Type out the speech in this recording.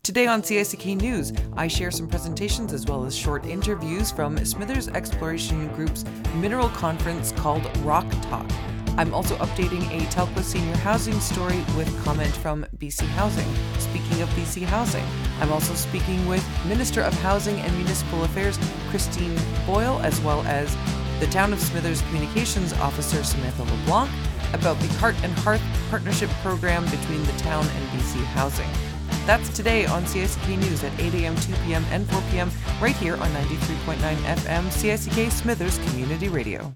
Today on CICK News, I share some presentations as well as short interviews from Smithers Exploration Group's mineral conference called Rock Talk. I'm also updating a Telkwa senior housing story with comment from BC Housing. Speaking of BC Housing, I'm also speaking with Minister of Housing and Municipal Affairs Christine Boyle, as well as the Town of Smithers Communications Officer Samantha LeBlanc, about the Heart and Hearth Partnership Program between the town and BC Housing. That's today on CICK News at 8 a.m., 2 p.m., and 4 p.m. right here on 93.9 FM CICK Smithers Community Radio.